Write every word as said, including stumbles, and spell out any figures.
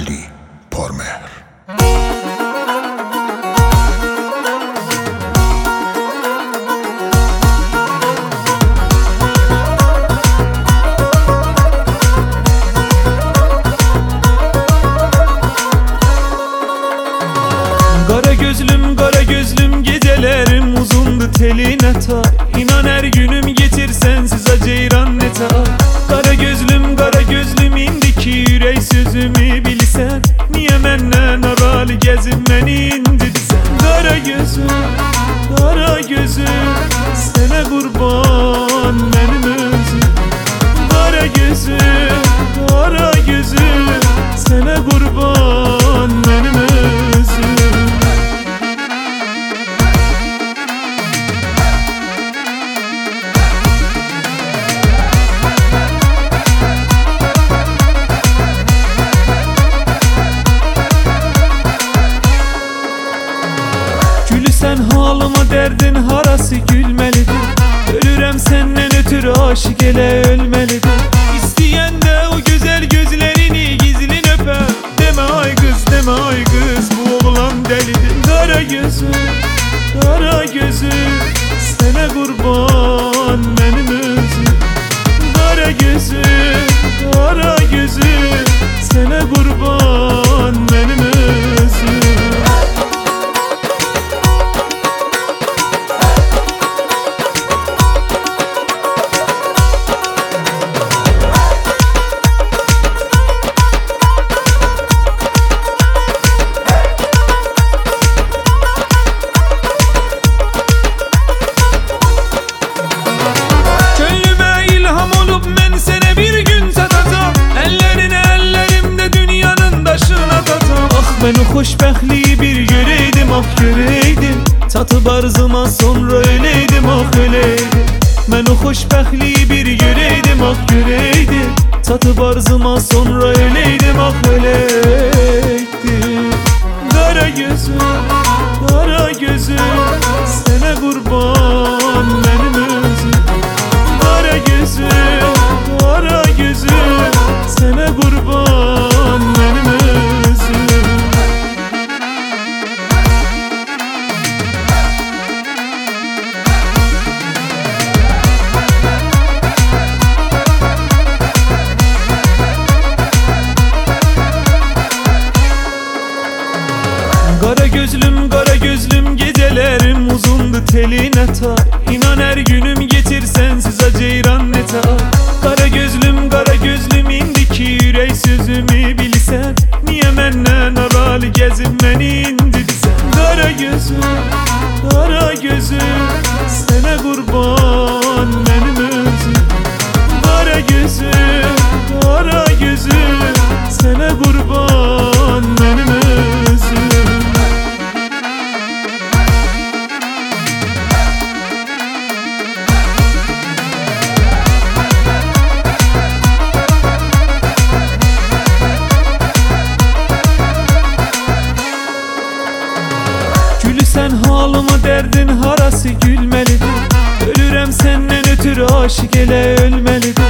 Ali Pormer. Kara gözlüm kara gözlüm gecelerim uzundu teline tay. İnan her günüm geçir sensiz aceyran ne tay. Kara gözlüm kara gözlüm indiki yürek sözümü bilsen. Niye menden aralı gezin beni indirsen. Kara gözüm kara gözüm sana kurban benim özüm. Kara gözüm kara gözüm sana kurban benim özüm. Sen halıma derdin harası gülmelidir. Ölürem senden ötürü aşık ele ölmelidir. İsteyen de o güzel gözlerini gizlin öper. Deme ay kız deme ay kız bu oğlan delidir. Kara gözüm kara gözüm sana kurban benim özüm. Kara gözüm kara gözüm sana kurban benim özüm. Ben o hoşbəxtliyi bir göreydim, ah göreydim. Tatıb arzıma sonra öleydim, ah öleydim. Ben o hoşbəxtliyi bir göreydim, ah göreydim. Tatıb arzıma sonra öleydim, ah öleydim. Kara gözüm, kara gözüm sana kurban benim özüm. Kara gözüm, kara gözüm sana kurban benim özüm. Kara gözlüm kara gözlüm gecelerim uzundu teline tay. İnan her günüm geçir sensiz aceyran ne tay. Kara gözlüm kara gözlüm indiki yürek sözümü bilsen. Niye menden aralı gezin beni indirsen. Kara gözüm kara gözüm sana kurban benim özüm. Kara gözüm kara gözüm sana kurban benim özüm. Sen halıma derdin harası gülmelidir. Ölürem senden ötürü aşık ele ölmelidir.